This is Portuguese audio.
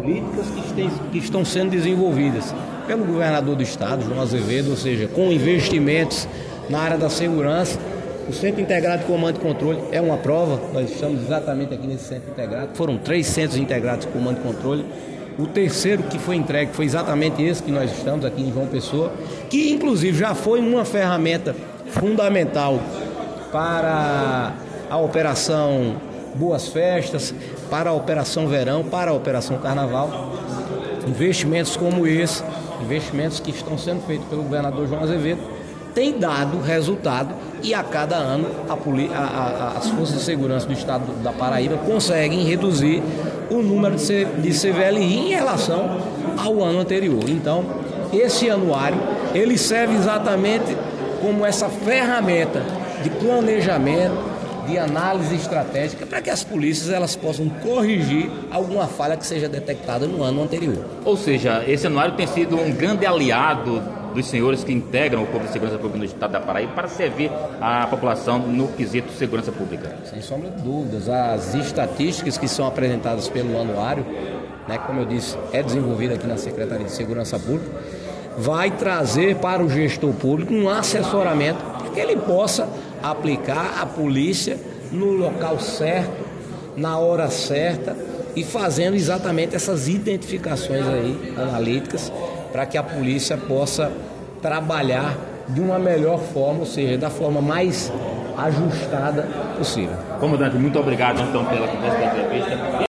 políticas que estão sendo desenvolvidas pelo governador do estado, João Azevedo, ou seja, com investimentos na área da segurança. O Centro Integrado de Comando e Controle é uma prova. Nós estamos exatamente aqui nesse Centro Integrado. Foram 3 centros integrados de comando e controle. O terceiro que foi entregue foi exatamente esse que nós estamos aqui em João Pessoa, que inclusive já foi uma ferramenta fundamental para a Operação Boas Festas, para a Operação Verão, para a Operação Carnaval. Investimentos como esse, investimentos que estão sendo feitos pelo governador João Azevedo, tem dado resultado e a cada ano as forças de segurança do estado da Paraíba conseguem reduzir o número de CVLI em relação ao ano anterior. Então, esse anuário, ele serve exatamente como essa ferramenta de planejamento, de análise estratégica, para que as polícias elas possam corrigir alguma falha que seja detectada no ano anterior. Ou seja, esse anuário tem sido um grande aliado dos senhores que integram o Corpo de Segurança Pública no estado da Paraíba para servir a população no quesito segurança pública. Sem sombra de dúvidas, as estatísticas que são apresentadas pelo anuário, né, como eu disse, é desenvolvida aqui na Secretaria de Segurança Pública, vai trazer para o gestor público um assessoramento para que ele possa aplicar a polícia no local certo, na hora certa e fazendo exatamente essas identificações aí analíticas para que a polícia possa trabalhar de uma melhor forma, ou seja, da forma mais ajustada possível. Comandante, muito obrigado então pela conversa, pela entrevista.